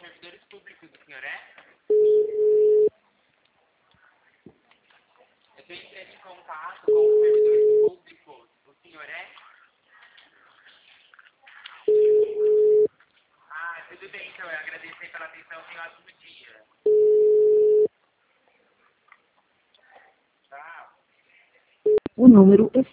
servidores públicos, o senhor é? Eu estou entrando em contato com os servidores públicos, o senhor é? Ah, tudo bem, então eu agradeço aí pela atenção, tenha um ótimo dia. Tchau. O número